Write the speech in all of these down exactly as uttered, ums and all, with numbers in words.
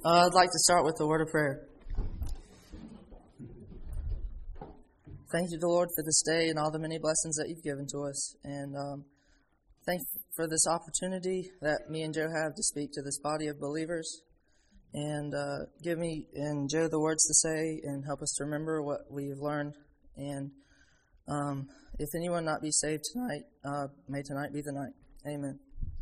Uh, I'd like to start with a word of prayer. Thank you, the Lord, for this day and all the many blessings that you've given to us. And um, thank you for this opportunity that me and Joe have to speak to this body of believers. And uh, give me and Joe the words to say and help us to remember what we've learned. And um, if anyone not be saved tonight, uh, may tonight be the night. Amen.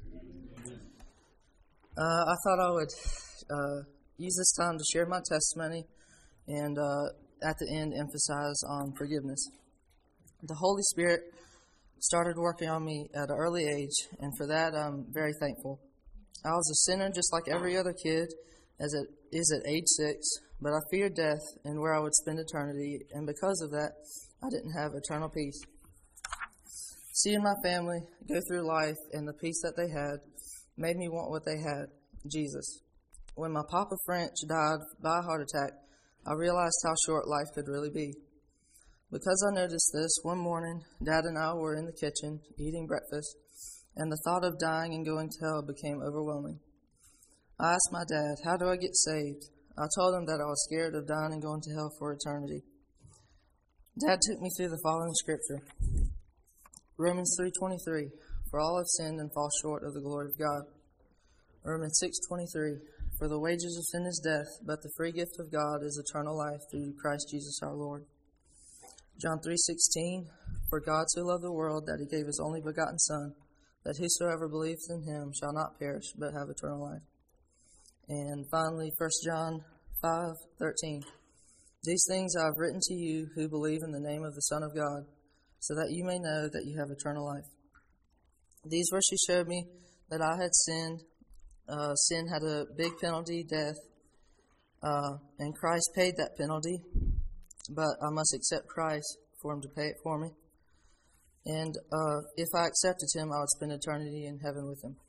Uh, I thought I would uh, use this time to share my testimony and uh, at the end emphasize on forgiveness. The Holy Spirit started working on me at an early age, and for that I'm very thankful. I was a sinner just like every other kid as it is at age six, but I feared death and where I would spend eternity, and because of that, I didn't have eternal peace. Seeing my family go through life and the peace that they had made me want what they had, Jesus. When my Papa French died by a heart attack, I realized how short life could really be. Because I noticed this, one morning, Dad and I were in the kitchen eating breakfast, and the thought of dying and going to hell became overwhelming. I asked my dad, how do I get saved? I told him that I was scared of dying and going to hell for eternity. Dad took me through the following scripture. Romans three twenty-three, for all have sinned and fall short of the glory of God. Romans six twenty-three, for the wages of sin is death, but the free gift of God is eternal life through Christ Jesus our Lord. John three sixteen, for God so loved the world that he gave his only begotten Son, that whosoever believes in him shall not perish, but have eternal life. And finally, First John five thirteen, these things I have written to you who believe in the name of the Son of God, so that you may know that you have eternal life. These verses showed me that I had sinned. Uh, sin had a big penalty, death, uh, and Christ paid that penalty, but I must accept Christ for him to pay it for me. And uh, if I accepted him, I would spend eternity in heaven with him.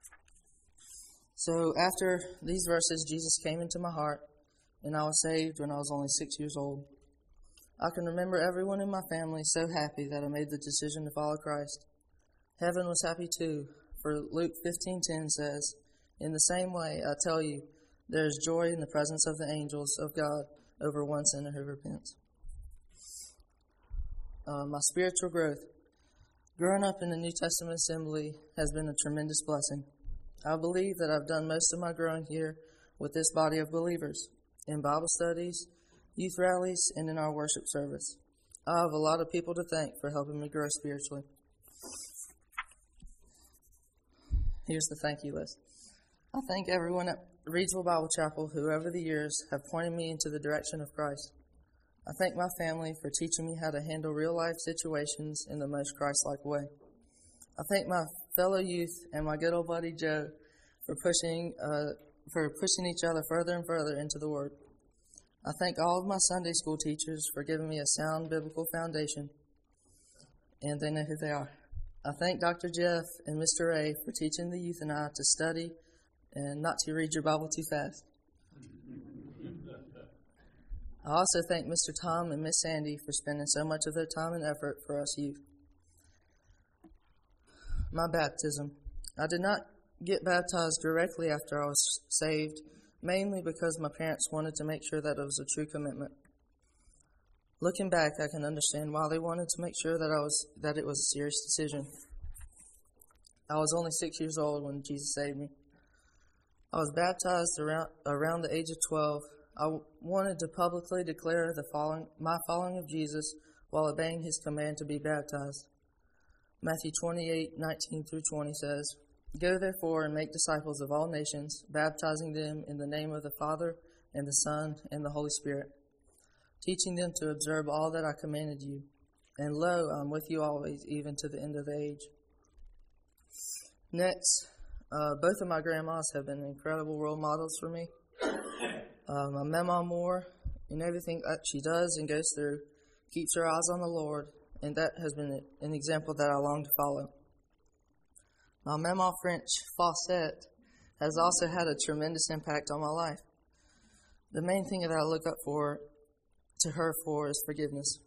So after these verses, Jesus came into my heart, and I was saved when I was only six years old. I can remember everyone in my family so happy that I made the decision to follow Christ. Heaven was happy too, for Luke fifteen ten says, in the same way, I tell you, there is joy in the presence of the angels of God over one sinner who repents. Uh, my spiritual growth. Growing up in the New Testament assembly has been a tremendous blessing. I believe that I've done most of my growing here with this body of believers, in Bible studies, youth rallies, and in our worship service. I have a lot of people to thank for helping me grow spiritually. Here's the thank you list. I thank everyone at Reedsville Bible Chapel who over the years have pointed me into the direction of Christ. I thank my family for teaching me how to handle real-life situations in the most Christ-like way. I thank my fellow youth and my good old buddy Joe for pushing uh, for pushing each other further and further into the Word. I thank all of my Sunday school teachers for giving me a sound biblical foundation, and they know who they are. I thank Doctor Jeff and Mister Ray for teaching the youth and I to study and not to read your Bible too fast. I also thank Mister Tom and Miss Sandy for spending so much of their time and effort for us youth. My baptism. I did not get baptized directly after I was saved, mainly because my parents wanted to make sure that it was a true commitment. Looking back, I can understand why they wanted to make sure that I was that it was a serious decision. I was only six years old when Jesus saved me. I was baptized around around the age of twelve. I wanted to publicly declare the following, my following of Jesus while obeying his command to be baptized. Matthew twenty-eight nineteen through twenty says, go therefore and make disciples of all nations, baptizing them in the name of the Father and the Son and the Holy Spirit, teaching them to observe all that I commanded you. And lo, I'm with you always, even to the end of the age. Next, uh, both of my grandmas have been incredible role models for me. Uh, my Mama Moore, in everything that she does and goes through, keeps her eyes on the Lord, and that has been an example that I long to follow. My Mama French Fawcett has also had a tremendous impact on my life. The main thing that I look up for to her for is forgiveness.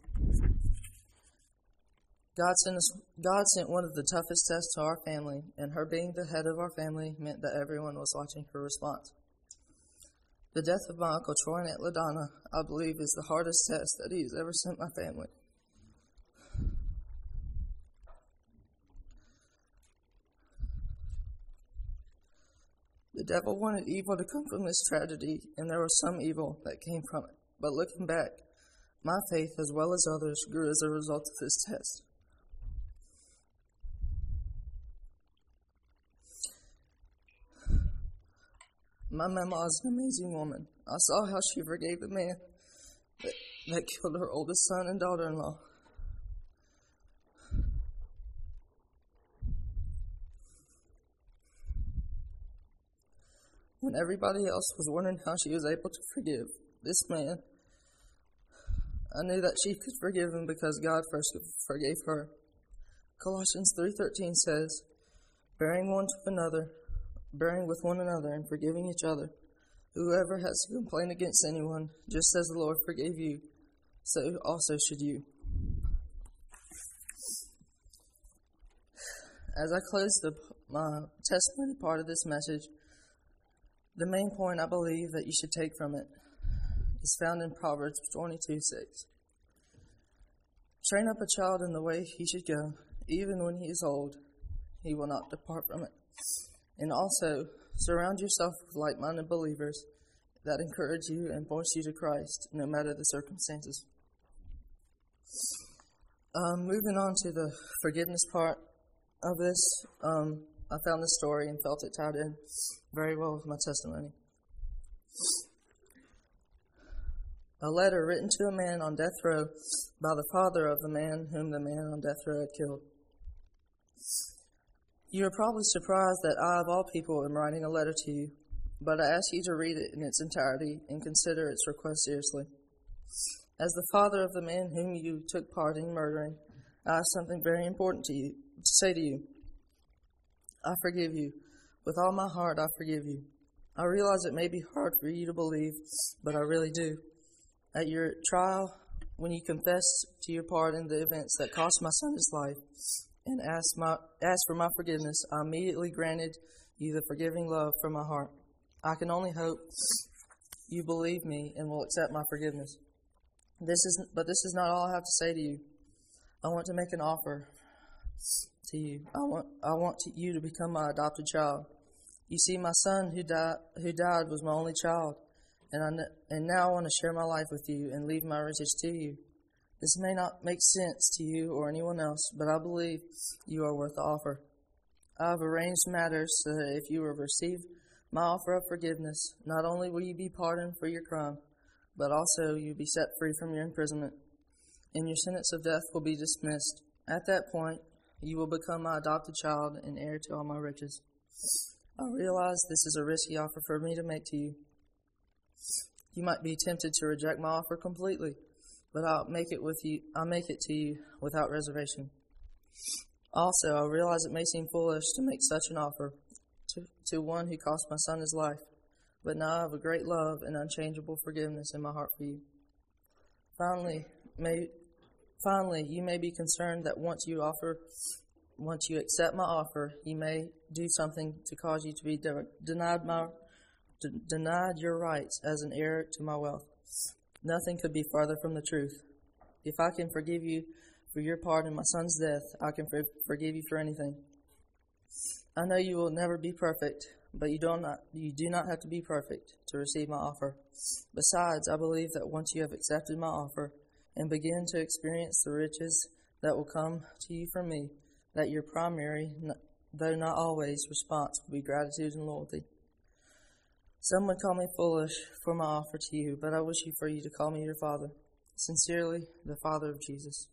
God sent us, God sent one of the toughest tests to our family, and her being the head of our family meant that everyone was watching her response. The death of my Uncle Troy and Aunt LaDonna, I believe, is the hardest test that he has ever sent my family. The devil wanted evil to come from this tragedy, and there was some evil that came from it. But looking back, my faith, as well as others, grew as a result of this test. My mama is an amazing woman. I saw how she forgave the man that, that killed her oldest son and daughter-in-law. When everybody else was wondering how she was able to forgive this man, I knew that she could forgive him because God first forgave her. Colossians three thirteen says, bearing one to another, bearing with one another and forgiving each other. Whoever has to complain against anyone, just as the Lord forgave you, so also should you. As I close the, my testimony part of this message, the main point I believe that you should take from it is found in Proverbs twenty-two six. Train up a child in the way he should go, even when he is old, he will not depart from it. And also, surround yourself with like-minded believers that encourage you and point you to Christ, no matter the circumstances. Um, moving on to the forgiveness part of this, um, I found this story and felt it tied in very well with my testimony. A letter written to a man on death row by the father of the man whom the man on death row had killed. You are probably surprised that I, of all people, am writing a letter to you, but I ask you to read it in its entirety and consider its request seriously. As the father of the man whom you took part in murdering, I have something very important to you to say to you. I forgive you. With all my heart, I forgive you. I realize it may be hard for you to believe, but I really do. At your trial, when you confessed to your part in the events that cost my son his life, and asked, my, asked for my forgiveness, I immediately granted you the forgiving love from my heart. I can only hope you believe me and will accept my forgiveness. This is, but this is not all I have to say to you. I want to make an offer to you. I want, I want to, you to become my adopted child. You see, my son who died, who died was my only child, and I, and now I want to share my life with you and leave my riches to you. This may not make sense to you or anyone else, but I believe you are worth the offer. I have arranged matters so that if you will receive my offer of forgiveness, not only will you be pardoned for your crime, but also you'll be set free from your imprisonment, and your sentence of death will be dismissed. At that point, you will become my adopted child and heir to all my riches. I realize this is a risky offer for me to make to you. You might be tempted to reject my offer completely, but I'll make it with you. I'll make it to you without reservation. Also, I realize it may seem foolish to make such an offer to, to one who cost my son his life, but now I have a great love and unchangeable forgiveness in my heart for you. Finally, may finally you may be concerned that once you offer, once you accept my offer, you may do something to cause you to be de- denied my de- denied your rights as an heir to my wealth. Nothing could be farther from the truth. If I can forgive you for your part in my son's death, I can for- forgive you for anything. I know you will never be perfect, but you do not you do not have to be perfect to receive my offer. Besides, I believe that once you have accepted my offer and begin to experience the riches that will come to you from me, that your primary, though not always, response will be gratitude and loyalty. Some would call me foolish for my offer to you, but I wish you for you to call me your father. Sincerely, the Father of Jesus.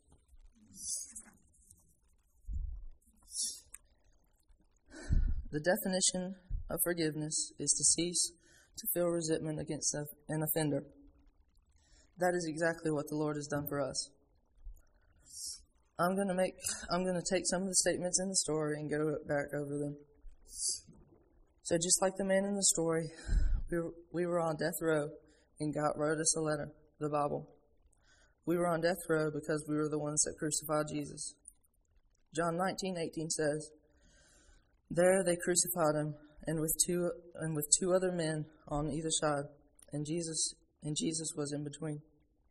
The definition of forgiveness is to cease to feel resentment against an offender. That is exactly what the Lord has done for us. I'm going to make I'm going to take some of the statements in the story and go back over them. So just like the man in the story, we were, we were on death row and God wrote us a letter, the Bible. We were on death row because we were the ones that crucified Jesus. John nineteen eighteen says, "There they crucified him, and with two and with two other men on either side, and Jesus and Jesus was in between.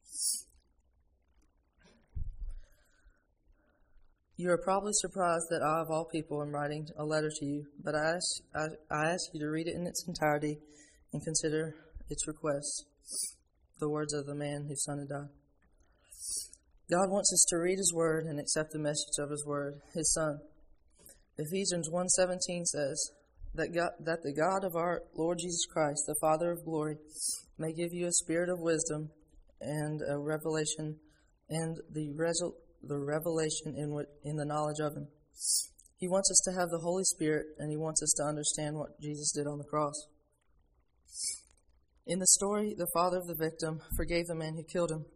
You are probably surprised that I, of all people, am writing a letter to you, but I ask, I, I ask you to read it in its entirety and consider its requests, the words of the man whose son had died. God wants us to read His Word and accept the message of His Word, His Son. Ephesians one seventeen says that God, that the God of our Lord Jesus Christ, the Father of glory, may give you a spirit of wisdom and a revelation, and the resol- the revelation in what, in the knowledge of Him. He wants us to have the Holy Spirit, and He wants us to understand what Jesus did on the cross. In the story, the father of the victim forgave the man who killed him.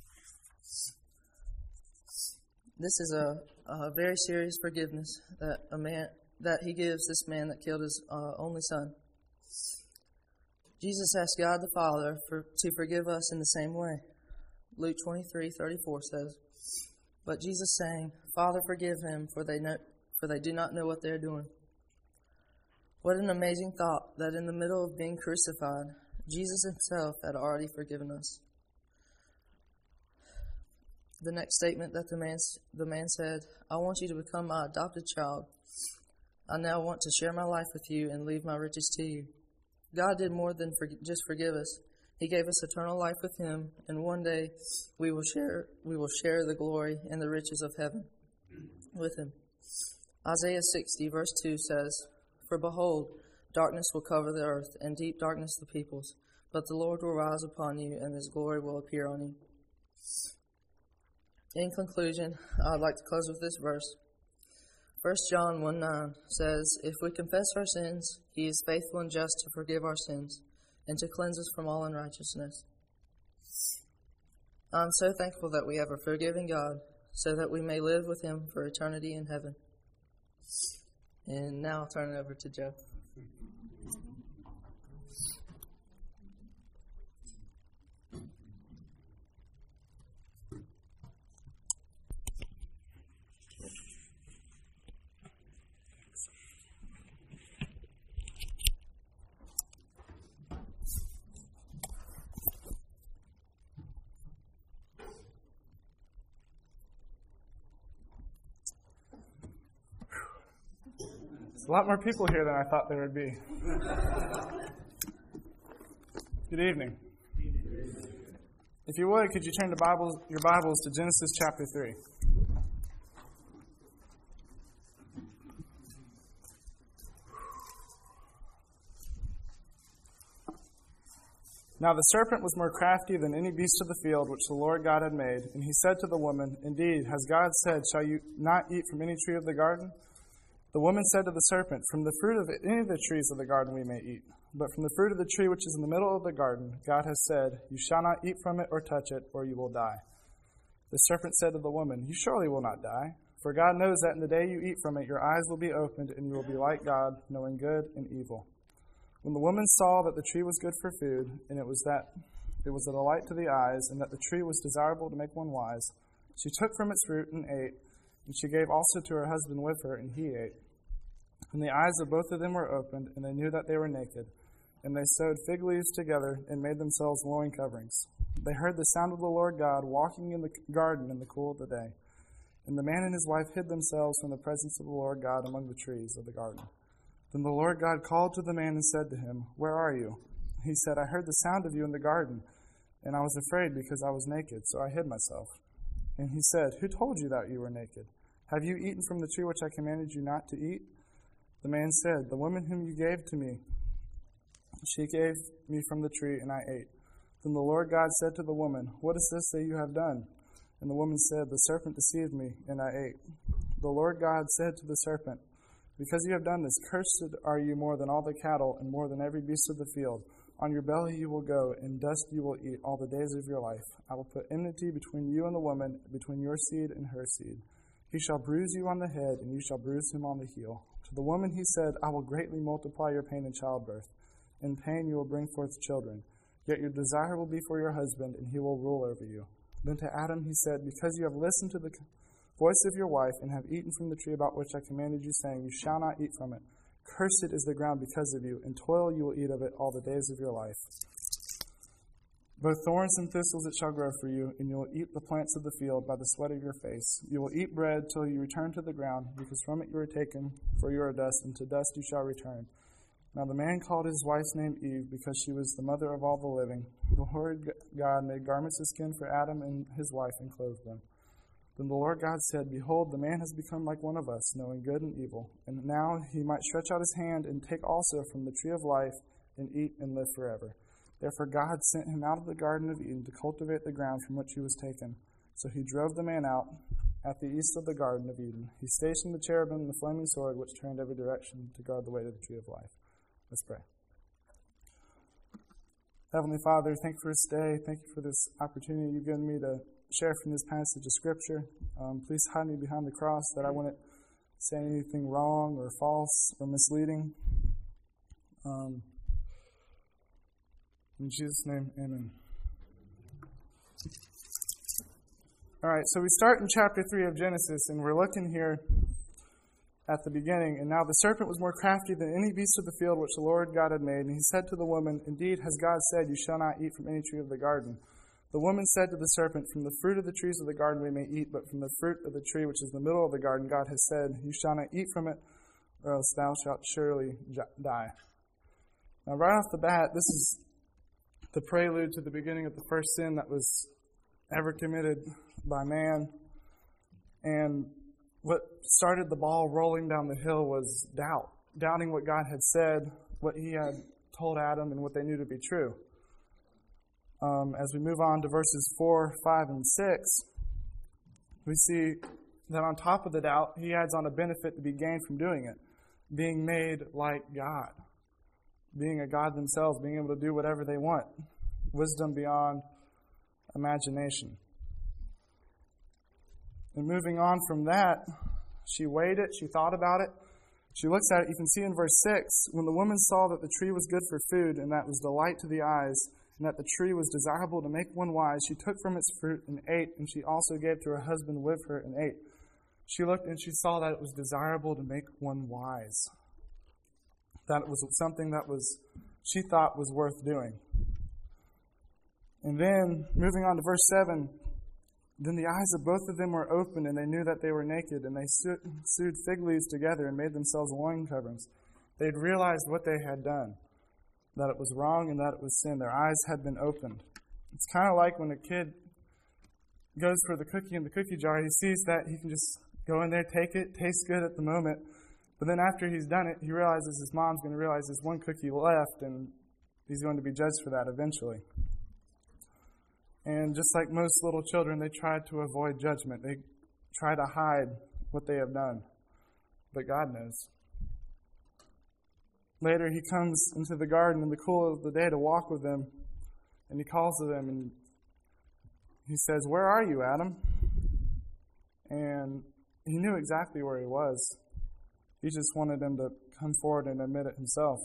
This is a, a very serious forgiveness that a man that he gives this man that killed his uh, only son. Jesus asked God the Father for, to forgive us in the same way. Luke twenty-three thirty-four says, "But Jesus saying, Father, forgive them, for they know, for they do not know what they are doing." What an amazing thought that in the middle of being crucified, Jesus Himself had already forgiven us. The next statement that the man, the man said, "I want you to become my adopted child. I now want to share my life with you and leave my riches to you." God did more than for, just forgive us. He gave us eternal life with Him, and one day we will share we will share the glory and the riches of heaven with Him. Isaiah sixty verse two says, "For behold, darkness will cover the earth, and deep darkness the peoples. But the Lord will rise upon you, and His glory will appear on you." In conclusion, I'd like to close with this verse. First John one nine says, "If we confess our sins, He is faithful and just to forgive our sins and to cleanse us from all unrighteousness." I'm so thankful that we have a forgiving God so that we may live with Him for eternity in heaven. And now I'll turn it over to Joe. A lot more people here than I thought there would be. Good evening. If you would, could you turn to Bibles, your Bibles to Genesis chapter three. Now the serpent was more crafty than any beast of the field which the Lord God had made. And he said to the woman, "Indeed, has God said, shall you not eat from any tree of the garden?" The woman said to the serpent, "From the fruit of any of the trees of the garden we may eat. But from the fruit of the tree which is in the middle of the garden, God has said, you shall not eat from it or touch it, or you will die." The serpent said to the woman, "You surely will not die. For God knows that in the day you eat from it, your eyes will be opened, and you will be like God, knowing good and evil." When the woman saw that the tree was good for food, and it was that it was a delight to the eyes, and that the tree was desirable to make one wise, she took from its fruit and ate, and she gave also to her husband with her, and he ate. And the eyes of both of them were opened, and they knew that they were naked. And they sewed fig leaves together and made themselves loin coverings. They heard the sound of the Lord God walking in the garden in the cool of the day. And the man and his wife hid themselves from the presence of the Lord God among the trees of the garden. Then the Lord God called to the man and said to him, "Where are you?" He said, "I heard the sound of you in the garden, and I was afraid because I was naked, so I hid myself." And he said, "Who told you that you were naked? Have you eaten from the tree which I commanded you not to eat?" The man said, "The woman whom you gave to me, she gave me from the tree, and I ate." Then the Lord God said to the woman, "What is this that you have done?" And the woman said, "The serpent deceived me, and I ate." The Lord God said to the serpent, "Because you have done this, cursed are you more than all the cattle, and more than every beast of the field. On your belly you will go, and dust you will eat all the days of your life. I will put enmity between you and the woman, between your seed and her seed. He shall bruise you on the head, and you shall bruise him on the heel." To the woman he said, "I will greatly multiply your pain in childbirth. In pain you will bring forth children. Yet your desire will be for your husband, and he will rule over you." Then to Adam he said, "Because you have listened to the voice of your wife, and have eaten from the tree about which I commanded you, saying, you shall not eat from it, cursed is the ground because of you, and toil you will eat of it all the days of your life. Both thorns and thistles it shall grow for you, and you will eat the plants of the field by the sweat of your face. You will eat bread till you return to the ground, because from it you are taken, for you are dust, and to dust you shall return. Now the man called his wife's name Eve, because she was the mother of all the living. The Lord God made garments of skin for Adam and his wife, and clothed them. Then the Lord God said, Behold, the man has become like one of us, knowing good and evil. And now he might stretch out his hand and take also from the tree of life, and eat and live forever. Therefore God sent him out of the Garden of Eden to cultivate the ground from which he was taken. So he drove the man out at the east of the Garden of Eden. He stationed the cherubim and the flaming sword, which turned every direction to guard the way to the tree of life. Let's pray. Heavenly Father, thank you for this day. Thank you for this opportunity you've given me to share from this passage of Scripture. Um, please hide me behind the cross that I wouldn't say anything wrong or false or misleading. Um, in Jesus' name, amen. All right, so we start in chapter three of Genesis, and we're looking here at the beginning. And now the serpent was more crafty than any beast of the field which the Lord God had made. And he said to the woman, Indeed, has God said, You shall not eat from any tree of the garden. The woman said to the serpent, From the fruit of the trees of the garden we may eat, but from the fruit of the tree which is in the middle of the garden, God has said, You shall not eat from it, or else thou shalt surely die. Now, right off the bat, this is the prelude to the beginning of the first sin that was ever committed by man. And what started the ball rolling down the hill was doubt. Doubting what God had said, what he had told Adam, and what they knew to be true. Um, as we move on to verses four, five, and six, we see that on top of the doubt, he adds on a benefit to be gained from doing it. Being made like God. Being a God themselves, being able to do whatever they want. Wisdom beyond imagination. And moving on from that, she weighed it, she thought about it, she looks at it. You can see in verse six, when the woman saw that the tree was good for food, and that was delight to the eyes, and that the tree was desirable to make one wise, she took from its fruit and ate, and she also gave to her husband with her and ate. She looked and she saw that it was desirable to make one wise. That it was something that was she thought was worth doing. And then, moving on to verse seven, then the eyes of both of them were opened, and they knew that they were naked, and they sewed fig leaves together and made themselves loin coverings. They'd realized what they had done, that it was wrong and that it was sin. Their eyes had been opened. It's kind of like when a kid goes for the cookie in the cookie jar. He sees that he can just go in there, take it, tastes good at the moment, but then after he's done it, he realizes his mom's going to realize there's one cookie left, and he's going to be judged for that eventually. And just like most little children, they try to avoid judgment. They try to hide what they have done. But God knows. Later, he comes into the garden in the cool of the day to walk with them. And he calls to them and he says, Where are you, Adam? And he knew exactly where he was. He just wanted him to come forward and admit it himself.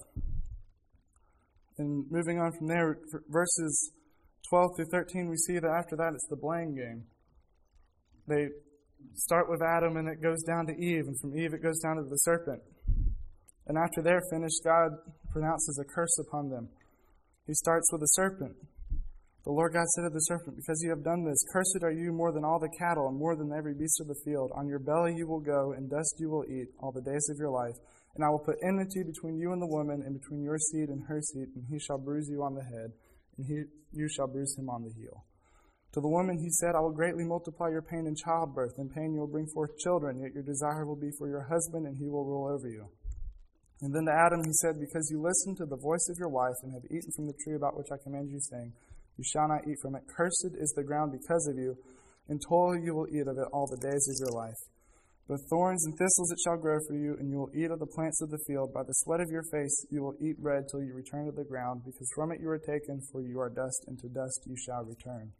And moving on from there, verses twelve through thirteen, we see that after that it's the blame game. They start with Adam and it goes down to Eve, and from Eve it goes down to the serpent. And after they're finished, God pronounces a curse upon them. He starts with the serpent. The Lord God said to the serpent, Because you have done this, cursed are you more than all the cattle and more than every beast of the field. On your belly you will go, and dust you will eat all the days of your life. And I will put enmity between you and the woman, and between your seed and her seed, and he shall bruise you on the head, and he, you shall bruise him on the heel. To the woman he said, I will greatly multiply your pain in childbirth. In pain you will bring forth children, yet your desire will be for your husband, and he will rule over you. And then to Adam he said, Because you listened to the voice of your wife, and have eaten from the tree about which I command you, saying, You shall not eat from it. Cursed is the ground because of you, and toil you will eat of it all the days of your life. Both thorns and thistles it shall grow for you, and you will eat of the plants of the field. By the sweat of your face you will eat bread till you return to the ground, because from it you are taken, for you are dust, and to dust you shall return.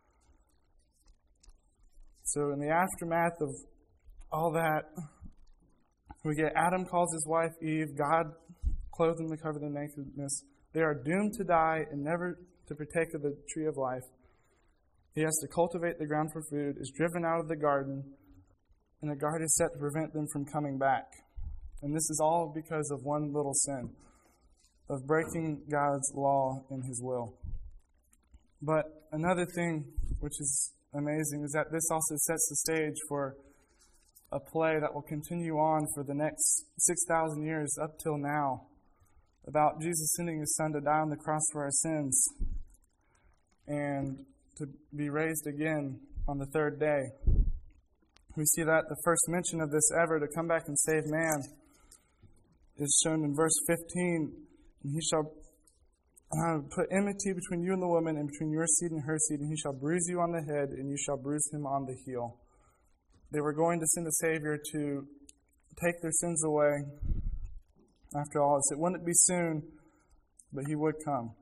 So in the aftermath of all that, we get Adam calls his wife Eve, God clothed them to cover their nakedness. They are doomed to die and never to partake of the tree of life. He has to cultivate the ground for food, is driven out of the garden, and a guard is set to prevent them from coming back. And this is all because of one little sin, of breaking God's law and his will. But another thing which is amazing is that this also sets the stage for a play that will continue on for the next six thousand years up till now, about Jesus sending His Son to die on the cross for our sins and to be raised again on the third day. We see that the first mention of this ever to come back and save man is shown in verse fifteen. And He shall uh, put enmity between you and the woman, and between your seed and her seed, and he shall bruise you on the head, and you shall bruise him on the heel. They were going to send a Savior to take their sins away. After all, it wouldn't be soon, but He would come.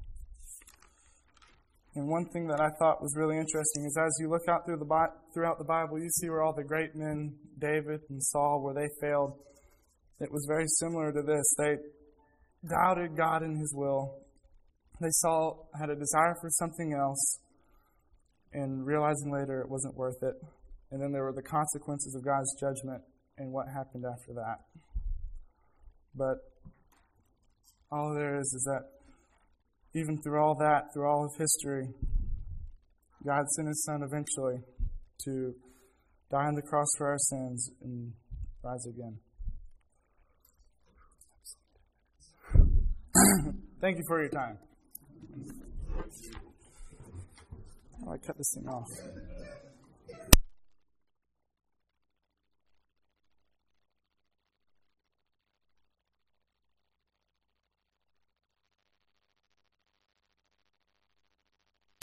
And one thing that I thought was really interesting is as you look out through the Bi- throughout the Bible, you see where all the great men, David and Saul, where they failed. It was very similar to this. They doubted God and His will. They saw, had a desire for something else, and realizing later it wasn't worth it. And then there were the consequences of God's judgment and what happened after that. But all there is is that even through all that, through all of history, God sent His Son eventually to die on the cross for our sins and rise again. Thank you for your time. How do I cut this thing off?